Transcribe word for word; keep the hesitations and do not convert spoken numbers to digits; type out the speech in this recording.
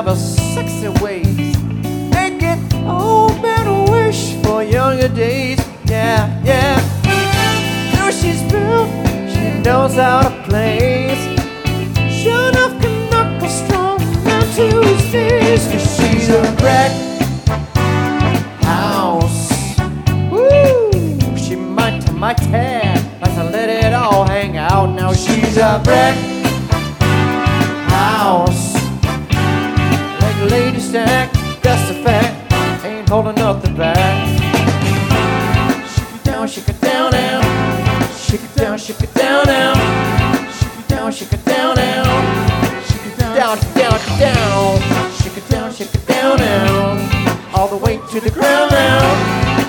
have a sexy ways. Make it old man wish for younger days. Yeah, yeah. Know she's built, she knows how to place. Sure enough can knock her strong down to his knees. 'Cause she's a wreck house. Woo! She might, might have, like to let it all hang out. Now she's a wreck house. Like a lady stack, that's a fact. Ain't holding nothing back. Shake it down, shake it down now. Shake it down, shake it down now. Shake it down, shake it down now. Shake it down, down, down, down. Shake it down, shake it down now. All the way to the ground now.